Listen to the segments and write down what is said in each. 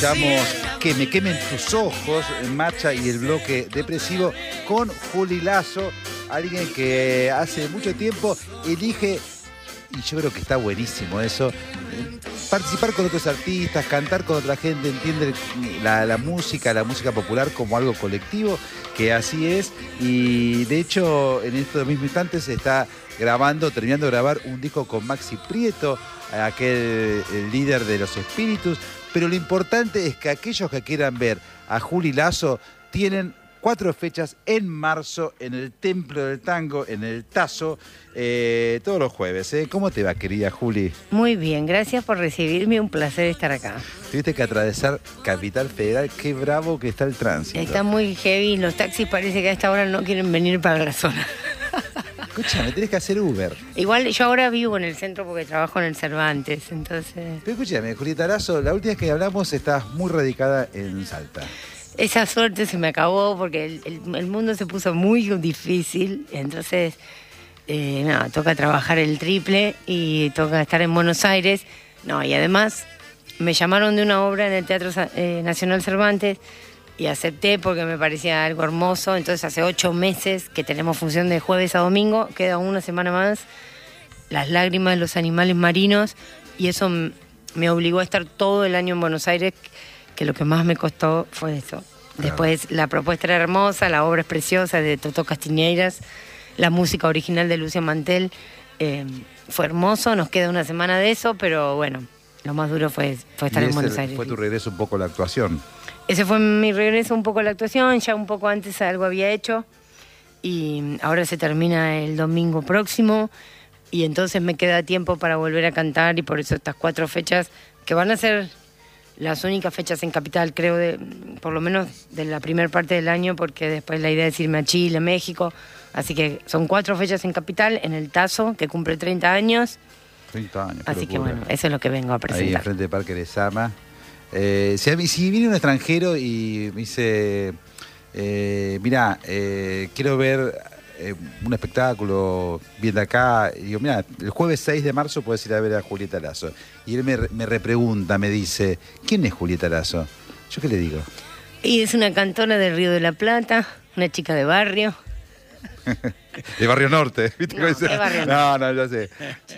escuchamos Que me quemen tus ojos, Macha y el bloque depresivo con Juli Lazo, alguien que hace mucho tiempo elige, y yo creo que está buenísimo eso, participar con otros artistas, cantar con otra gente, entiende la música popular como algo colectivo, que así es, y de hecho en estos mismos instantes se está terminando de grabar un disco con Maxi Prieto, el líder de Los Espíritus. Pero lo importante es que aquellos que quieran ver a Juli Lazo tienen 4 fechas en marzo en el Templo del Tango, en el Tazo, todos los jueves. ¿Cómo te va, querida Juli? Muy bien, gracias por recibirme, un placer estar acá. Tuviste que atravesar Capital Federal, qué bravo que está el tránsito. Está muy heavy, los taxis parece que a esta hora no quieren venir para la zona. Escúchame, tenés que hacer Uber. Igual yo ahora vivo en el centro porque trabajo en el Cervantes, entonces... Pero escúchame, Julieta Lazo, la última vez que hablamos estás muy radicada en Salta. Esa suerte se me acabó porque el mundo se puso muy difícil, entonces toca trabajar el triple y toca estar en Buenos Aires. Y además me llamaron de una obra en el Teatro Nacional Cervantes y acepté porque me parecía algo hermoso. Entonces hace 8 meses que tenemos función de jueves a domingo, queda una semana más, Las lágrimas de los animales marinos, y eso me obligó a estar todo el año en Buenos Aires, que lo que más me costó fue eso. Claro. Después la propuesta era hermosa, la obra es preciosa, de Totó Castiñeiras, la música original de Lucian Mantel, fue hermoso, nos queda una semana de eso, pero bueno, lo más duro fue estar en Buenos Aires. ¿Fue tu regreso un poco a la actuación? Ese fue mi regreso un poco a la actuación, ya un poco antes algo había hecho, y ahora se termina el domingo próximo, y entonces me queda tiempo para volver a cantar, y por eso estas 4 fechas, que van a ser las únicas fechas en Capital, creo, por lo menos de la primera parte del año, porque después la idea es irme a Chile, México, así que son 4 fechas en Capital, en el Tazo, que cumple 30 años. 30 años. Así que bueno, eso es lo que vengo a presentar. Ahí enfrente de Parque Lezama. Si viene un extranjero y me dice, mira, quiero ver un espectáculo bien de acá, y digo, mira, el jueves 6 de marzo puedes ir a ver a Julieta Lazo. Y él me repregunta, me dice, ¿quién es Julieta Lazo? ¿Yo qué le digo? Y es una cantora del Río de la Plata, una chica de barrio. De Barrio Norte, ¿viste? No, de Barrio Norte. No, ya sé.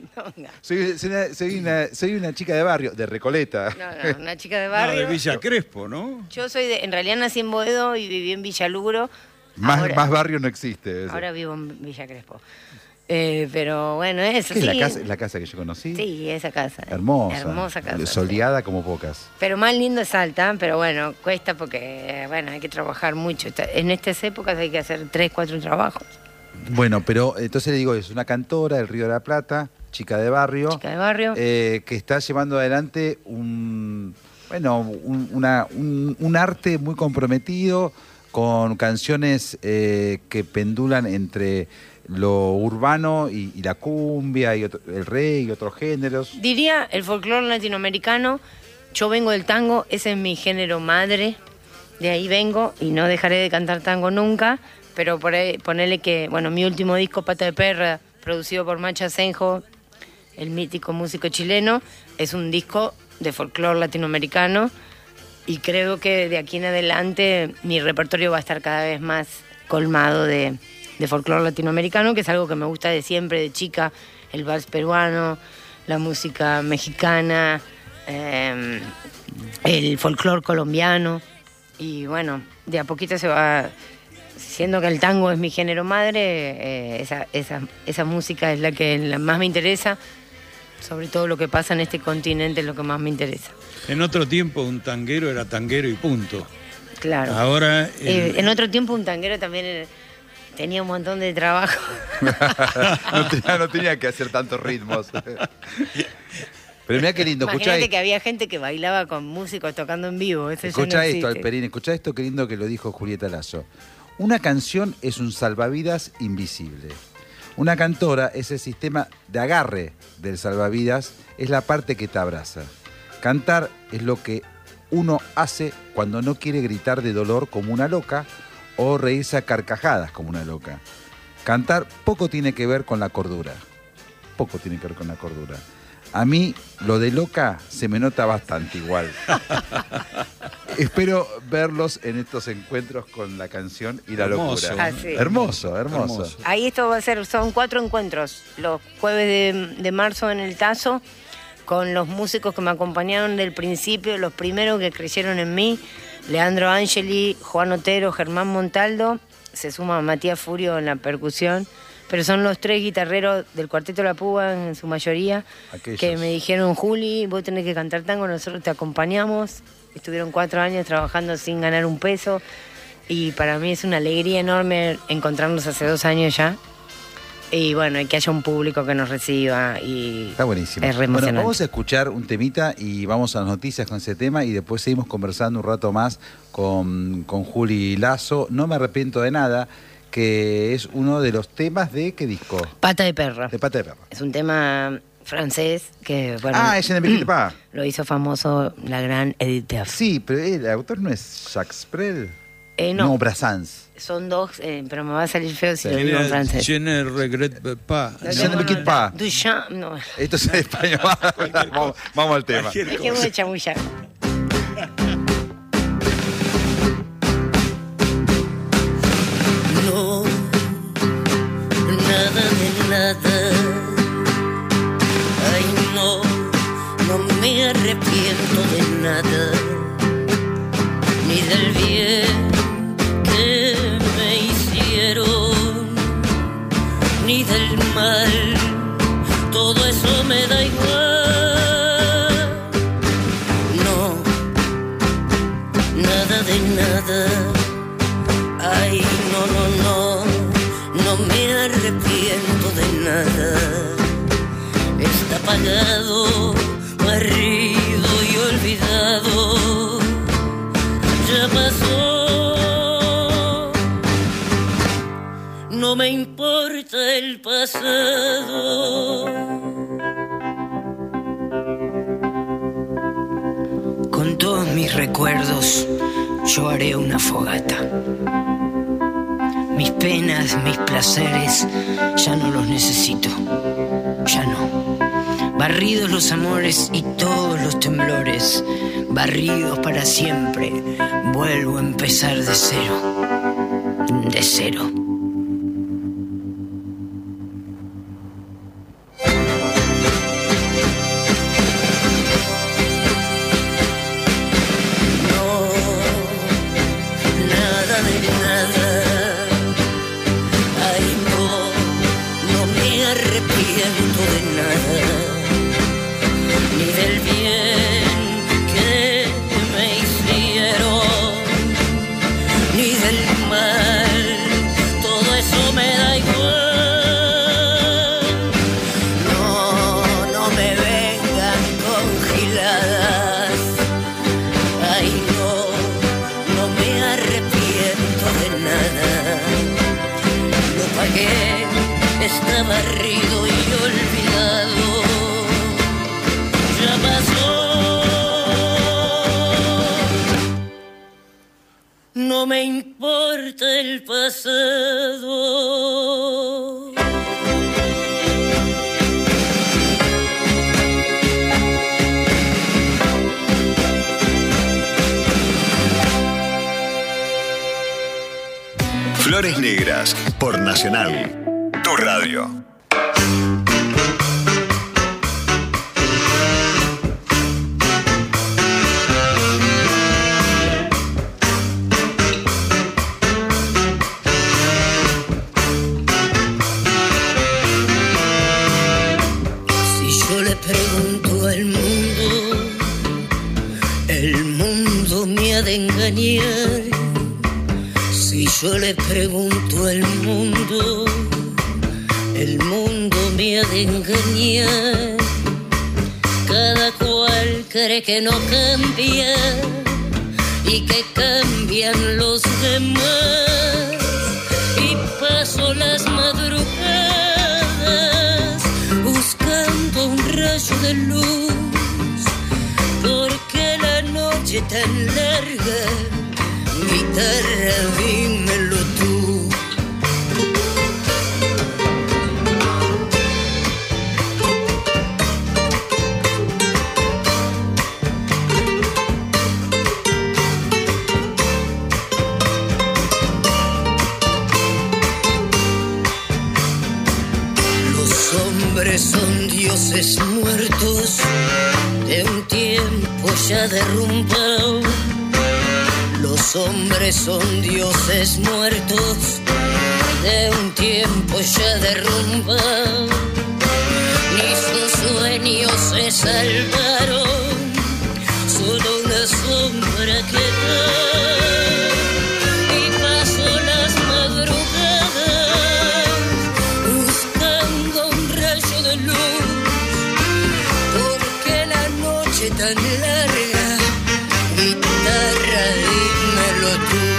Soy una chica de barrio, de Recoleta. No, una chica de barrio. De Villa Crespo, ¿no? Yo en realidad nací en Boedo y viví en Villa Lugro. Más barrio no existe. Eso. Ahora vivo en Villa Crespo. Pero bueno, eso sí. ¿Es la casa que yo conocí? Sí, esa casa. Hermosa casa. Soleada como pocas. Pero más lindo es Salta, pero bueno, cuesta porque, bueno, hay que trabajar mucho. En estas épocas hay que hacer 3, 4 trabajos. Bueno, pero entonces le digo, es una cantora del Río de la Plata, chica de barrio. Chica de barrio. Que está llevando adelante un arte muy comprometido, con canciones que pendulan entre lo urbano y la cumbia y el reggae y otros géneros. Diría el folclore latinoamericano. Yo vengo del tango, ese es mi género madre, de ahí vengo y no dejaré de cantar tango nunca, pero por ahí ponerle que, bueno, mi último disco, Pata de Perra, producido por Macha Senjo, el mítico músico chileno, es un disco de folclore latinoamericano, y creo que de aquí en adelante mi repertorio va a estar cada vez más colmado de folclore latinoamericano, que es algo que me gusta de siempre, de chica, el vals peruano, la música mexicana, el folclore colombiano, y bueno, de a poquito se va, siendo que el tango es mi género madre, esa música es la que más me interesa, sobre todo lo que pasa en este continente es lo que más me interesa. En otro tiempo un tanguero era tanguero y punto. Claro. Ahora... en otro tiempo un tanguero también tenía un montón de trabajo. no tenía que hacer tantos ritmos. Pero mira qué lindo. Imagínate que había gente que bailaba con músicos tocando en vivo. Escucha esto, Alperín, escucha esto, qué lindo que lo dijo Julieta Lazo. Una canción es un salvavidas invisible. Una cantora es el sistema de agarre del salvavidas, es la parte que te abraza. Cantar es lo que uno hace cuando no quiere gritar de dolor como una loca o reírse a carcajadas como una loca. Cantar poco tiene que ver con la cordura. Poco tiene que ver con la cordura. A mí lo de Loca se me nota bastante igual. Espero verlos en estos encuentros con la canción y la Hermoso. locura. Ah, sí. Hermoso. Hermoso. Ahí esto va a ser, son 4 encuentros. Los jueves de marzo en el Tazo, con los músicos que me acompañaron del principio, los primeros que creyeron en mí, Leandro Angeli, Juan Otero, Germán Montaldo, se suma Matías Furio en la percusión, pero son los 3 guitarreros del Cuarteto La Púa en su mayoría, Aquellos. que me dijeron, Juli, vos tenés que cantar tango, nosotros te acompañamos. Estuvieron 4 años trabajando sin ganar un peso y para mí es una alegría enorme encontrarnos hace 2 años ya. Y bueno, y que haya un público que nos reciba y Está buenísimo. es re Bueno, emocionante. vamos a escuchar un temita y vamos a las noticias con ese tema y después seguimos conversando un rato más con Juli Lazo. No me arrepiento de nada, que es uno de los temas de ¿qué disco? Pata de perro. De Pata de Perro. Es un tema francés que, bueno, Es en el Pa. lo hizo famoso la gran Edith Piaf. Sí, pero el autor no es Jacques Brel. No, Brassens. son 2, pero me va a salir feo si Sí. lo digo en francés. Je ne regrette pas. No, Je ne me quitte pas. Duchamp, no. Esto es en español. Vamos al tema. Dejemos de chamullar. No, nada de nada. Ay, no, no me arrepiento de nada, ni del bien que me hicieron, ni del mal. Todo eso me da igual. No, nada de nada. Ay, no me arrepiento de nada. Está pagado, barrido y olvidado. Ya pasó. No me importa el pasado. Con todos mis recuerdos, yo haré una fogata. Mis penas, mis placeres, ya no los necesito, ya no. Barridos los amores y todos los temblores, barridos para siempre, vuelvo a empezar de cero, de cero. Está barrido y olvidado, ya pasó. No me importa el pasado. Flores Negras por Nacional. Tu radio. Si yo le pregunto al mundo, el mundo me ha de engañar. Si yo le pregunto al mundo, el mundo me ha de engañar. Cada cual cree que no cambia y que cambian los demás. Y paso las madrugadas buscando un rayo de luz, porque la noche tan larga, guitarra, dímelo tú. ya derrumbado. Los hombres son dioses muertos de un tiempo ya derrumbado. Ni sus sueños se salvaron, solo una sombra queda. Y paso las madrugadas buscando un rayo de luz, porque la noche tan larga, guitarra, dímelo tú.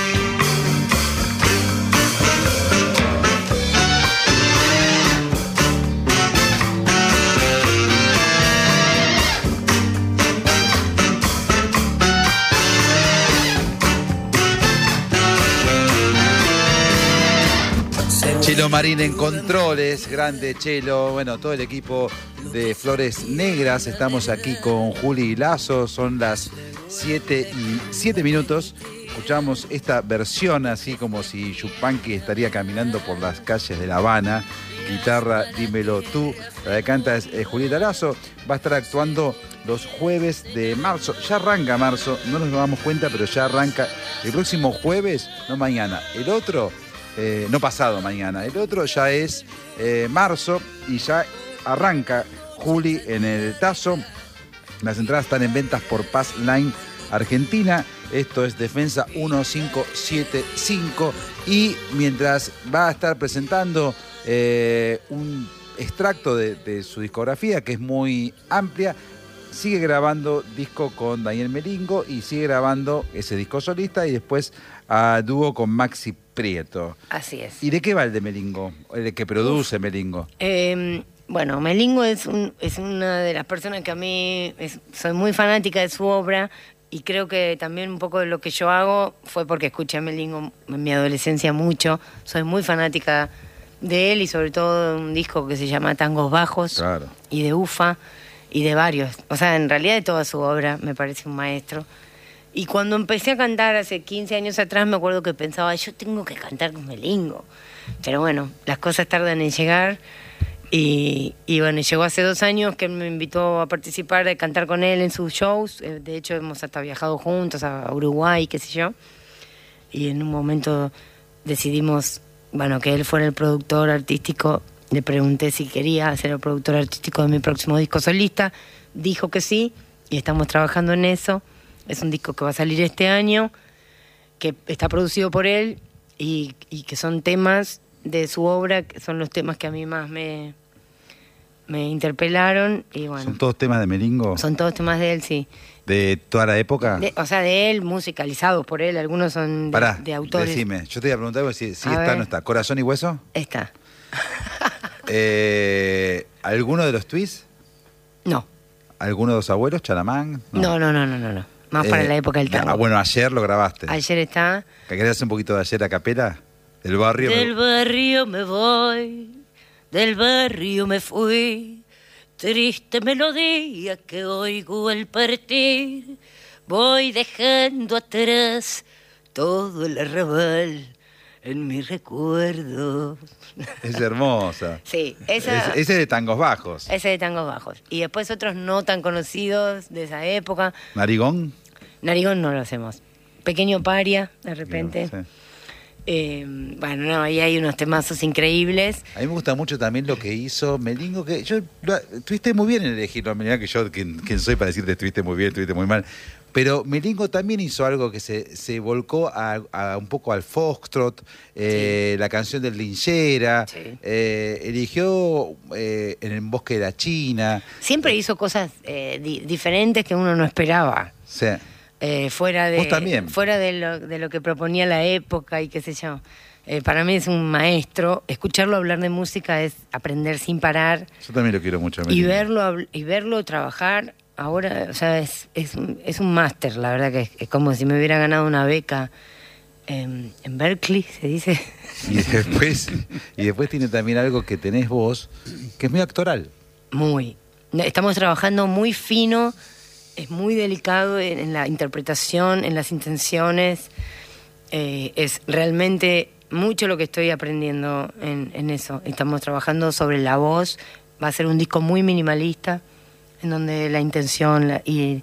Chelo Marín en controles, grande Chelo, bueno, todo el equipo de Flores Negras, estamos aquí con Juli Lazo, son las 7:07, escuchamos esta versión así como si Yupanqui estaría caminando por las calles de La Habana, guitarra, dímelo tú, la que canta es Julieta Lazo, va a estar actuando los jueves de marzo, ya arranca marzo, no nos damos cuenta, pero ya arranca el próximo jueves, no mañana, el otro... no pasado mañana, el otro ya es marzo y ya arranca Juli en el Tazo. Las entradas están en ventas por Pass Line Argentina, esto es Defensa 1575 y mientras va a estar presentando un extracto de su discografía que es muy amplia, sigue grabando disco con Daniel Melingo y sigue grabando ese disco solista y después a dúo con Maxi Prieto. Así es. ¿Y de qué va el de Melingo? El que produce Melingo. Bueno, Melingo es una de las personas que a mí soy muy fanática de su obra y creo que también un poco de lo que yo hago fue porque escuché a Melingo en mi adolescencia mucho. Soy muy fanática de él y sobre todo de un disco que se llama Tangos Bajos. Claro. Y de Ufa y de varios. O sea, en realidad de toda su obra me parece un maestro. Y cuando empecé a cantar hace 15 años atrás, me acuerdo que pensaba, yo tengo que cantar con Melingo. Pero bueno, las cosas tardan en llegar. Y bueno, llegó hace 2 años que él me invitó a participar, a cantar con él en sus shows. De hecho, hemos hasta viajado juntos a Uruguay, qué sé yo. Y en un momento decidimos, bueno, que él fuera el productor artístico. Le pregunté si quería ser el productor artístico de mi próximo disco solista. Dijo que sí, y estamos trabajando en eso. Es un disco que va a salir este año, que está producido por él y que son temas de su obra, que son los temas que a mí más me interpelaron. Y bueno, ¿Son todos temas de Melingo? Son todos temas de él, sí. ¿De toda la época? O sea, de él, musicalizados por él. Algunos son de autores. Decime, yo te iba a preguntar si está ver. o no está. ¿Corazón y Hueso? Está. ¿Alguno de los Twists? No. ¿Alguno de los abuelos? ¿Chalamán? No. Más para la época del tango. Bueno, ayer lo grabaste. Ayer está. ¿Querés hacer un poquito de ayer a capela? ¿Del barrio? Del barrio me voy, del barrio me fui, triste melodía que oigo al partir, voy dejando atrás todo el arrabal en mi recuerdo. Es hermosa. Sí, Ese es de Tangos Bajos. Ese de Tangos Bajos. Y después otros no tan conocidos de esa época. ¿Narigón? Narigón no lo hacemos. Pequeño Paria, de repente. Sí. Bueno, no, ahí hay unos temazos increíbles. A mí me gusta mucho también lo que hizo Melingo, que estuviste muy bien en elegirlo, mirá que yo, quien soy para decirte estuviste muy bien, estuviste muy mal. Pero Melingo también hizo algo que se volcó a un poco al foxtrot, sí. La canción del Linchera, sí. Eligió en el Bosque de la China. Siempre hizo cosas diferentes que uno no esperaba. Sí. Fuera ¿Vos también? Fuera de lo que proponía la época y qué sé yo. Para mí es un maestro. Escucharlo hablar de música es aprender sin parar. Yo también lo quiero mucho. Y verlo trabajar ahora, o sea, es un máster, la verdad que es como si me hubiera ganado una beca en Berkeley, se dice. Y después tiene también algo que tenés vos, que es muy actoral. Muy. Estamos trabajando muy fino. Es muy delicado en la interpretación, en las intenciones. Es realmente mucho lo que estoy aprendiendo en eso. Estamos trabajando sobre la voz. Va a ser un disco muy minimalista, en donde la intención y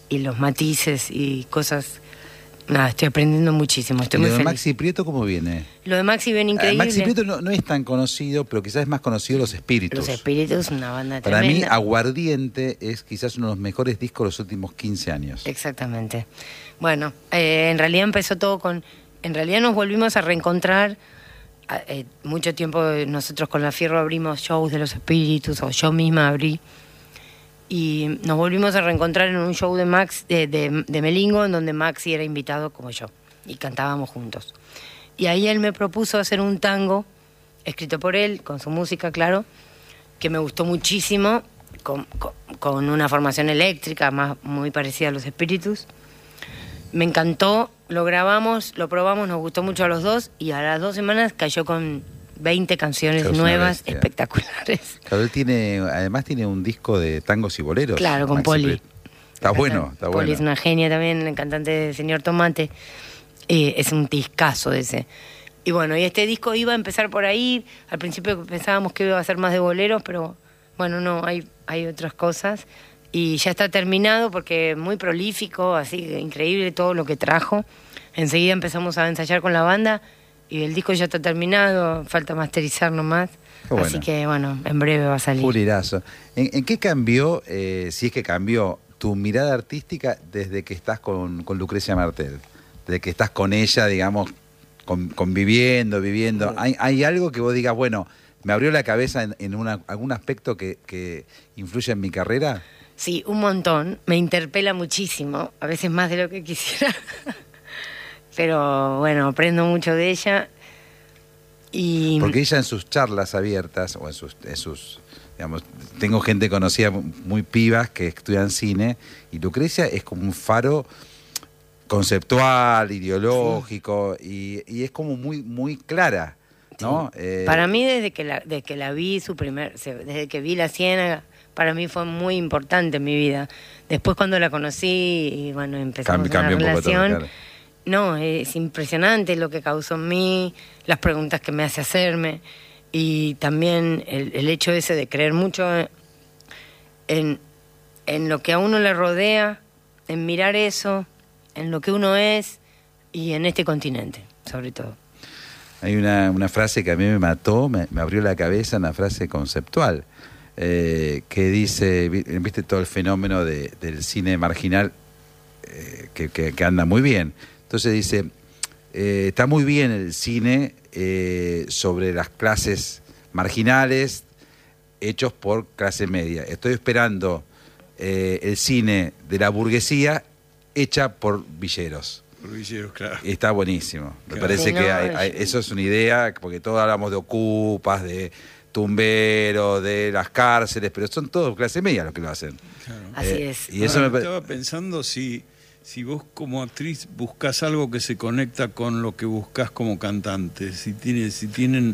y los matices y cosas. Nada, estoy aprendiendo muchísimo, estoy ¿Y muy lo de feliz. Maxi Prieto cómo viene? Lo de Maxi viene increíble. Maxi Prieto no es tan conocido, pero quizás es más conocido Los Espíritus. Los Espíritus, una banda Para tremenda. mí, Aguardiente es quizás uno de los mejores discos de los últimos 15 años. Exactamente. Bueno, en realidad empezó todo con... En realidad nos volvimos a reencontrar. Mucho tiempo nosotros con La Fierro abrimos shows de Los Espíritus, o yo misma abrí. Y nos volvimos a reencontrar en un show de de Melingo, en donde Maxi era invitado como yo. Y cantábamos juntos. Y ahí él me propuso hacer un tango, escrito por él, con su música, claro, que me gustó muchísimo, con una formación eléctrica muy parecida a Los Espíritus. Me encantó, lo grabamos, lo probamos, nos gustó mucho a los dos, y a las 2 semanas cayó con 20 canciones Claro, es una nuevas, bestia. espectaculares. Claro, él además tiene un disco de tangos y boleros. Claro, con Maxi Poli. Prieto. Está bueno, está Poli bueno. es una genia también, el cantante de Señor Tomate. Es un discazo ese. Y bueno, y este disco iba a empezar por ahí. Al principio pensábamos que iba a ser más de boleros, pero bueno, no, hay otras cosas. Y ya está terminado porque es muy prolífico, así increíble todo lo que trajo. Enseguida empezamos a ensayar con la banda y el disco ya está terminado, falta masterizar nomás. Qué bueno. Así que bueno, en breve va a salir. Juli Lasso. ¿En qué cambió, si es que cambió, tu mirada artística desde que estás con Lucrecia Martel? Desde que estás con ella, digamos, conviviendo, viviendo. ¿Hay algo que vos digas, bueno, me abrió la cabeza en algún aspecto que influye en mi carrera? Sí, un montón. Me interpela muchísimo, a veces más de lo que quisiera. Pero bueno, aprendo mucho de ella. Y Porque ella en sus charlas abiertas, o en sus digamos, tengo gente conocida muy pibas que estudian cine, y Lucrecia es como un faro conceptual, ideológico, y es como muy clara, ¿no? para mí, desde que la vi, desde que vi La Ciénaga, para mí fue muy importante en mi vida. Después cuando la conocí, y bueno, empezamos Cambió una un poco todo, relación. claro. No, es impresionante lo que causó en mí, las preguntas que me hace hacerme, y también el hecho ese de creer mucho en lo que a uno le rodea, en mirar eso, en lo que uno es y en este continente, sobre todo. Hay una frase que a mí me mató, me abrió la cabeza, una frase conceptual, que dice, viste todo el fenómeno del cine marginal, que anda muy bien. Entonces dice, está muy bien el cine sobre las clases marginales hechos por clase media. Estoy esperando el cine de la burguesía hecha por villeros. Por Villeros, claro. Está buenísimo. Me Claro. parece Sí, que no, eso es una idea, porque todos hablamos de ocupas, de tumberos, de las cárceles, pero son todos clase media los que lo hacen. Claro. Así es. Y eso me Estaba pensando si vos como actriz buscás algo que se conecta con lo que buscás como cantante, si tienen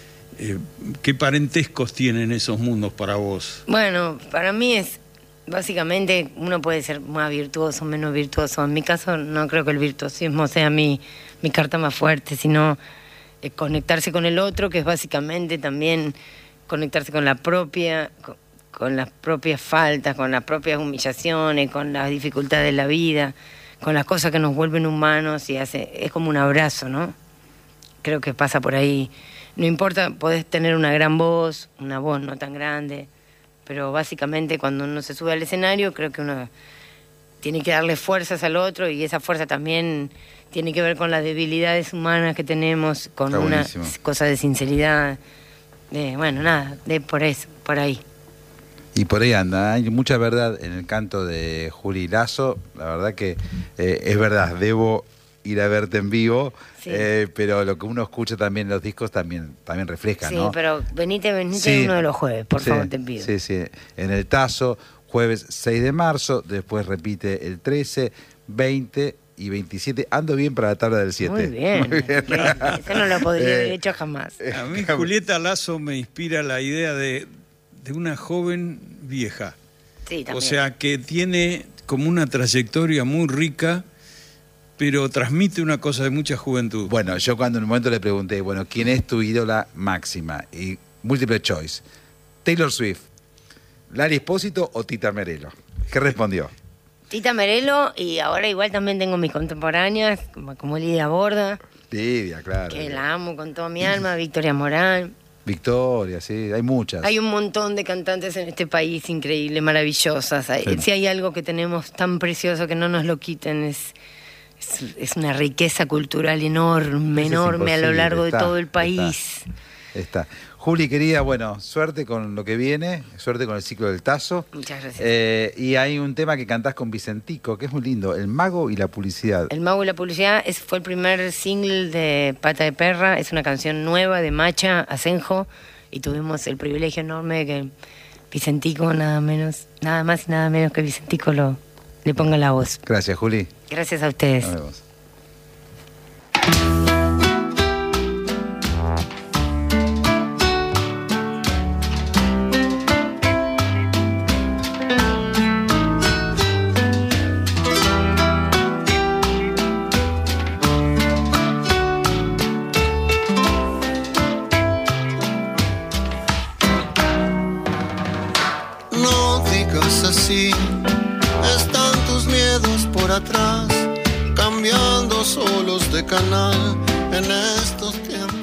¿qué parentescos tienen esos mundos para vos? Bueno, para mí es, básicamente, uno puede ser más virtuoso o menos virtuoso. En mi caso, no creo que el virtuosismo sea mi carta más fuerte, sino conectarse con el otro, que es básicamente también conectarse con la propia, con las propias faltas, con las propias humillaciones, con las dificultades de la vida, con las cosas que nos vuelven humanos, y es como un abrazo, ¿no? Creo que pasa por ahí. No importa, podés tener una gran voz, una voz no tan grande, pero básicamente cuando uno se sube al escenario, creo que uno tiene que darle fuerzas al otro, y esa fuerza también tiene que ver con las debilidades humanas que tenemos, con Está una buenísimo. cosa de sinceridad. Bueno, nada, por eso, por ahí. Y por ahí anda, hay mucha verdad en el canto de Juli Lasso. La verdad que es verdad, debo ir a verte en vivo, Sí. pero lo que uno escucha también en los discos también refleja, Sí, ¿no? pero venite Sí. uno de los jueves, por Sí, favor, te pido. Sí, sí. En el Tazo, jueves 6 de marzo, después repite el 13, 20 y 27. Ando bien para la tabla del 7. Muy bien. Eso no lo podría haber hecho jamás. A mí Julieta Lasso me inspira la idea de una joven vieja. Sí, también. O sea, que tiene como una trayectoria muy rica, pero transmite una cosa de mucha juventud. Bueno, yo cuando en un momento le pregunté, bueno, ¿quién es tu ídola máxima? Y múltiple choice. Taylor Swift, Lali Espósito o Tita Merelo. ¿Qué respondió? Tita Merelo, y ahora igual también tengo mis contemporáneas, como Lidia Borda, Lidia, claro. que la amo con toda mi alma, Victoria Morán. Victoria, sí, hay muchas. Hay un montón de cantantes en este país increíble, maravillosas. Sí. Si hay algo que tenemos tan precioso que no nos lo quiten, es una riqueza cultural enorme, Eso es enorme a lo imposible, largo está, de todo el país. Está. Juli, querida, bueno, suerte con lo que viene, suerte con el ciclo del Tazo. Muchas gracias. Y hay un tema que cantás con Vicentico, que es muy lindo, El Mago y la Publicidad. El Mago y la Publicidad fue el primer single de Pata de Perra, es una canción nueva de Macha Asenjo, y tuvimos el privilegio enorme de que Vicentico, nada más y nada menos que Vicentico le ponga la voz. Gracias, Juli. Gracias a ustedes. Nos vemos. No digas así, están tus miedos por atrás, cambiando solos de canal en estos tiempos.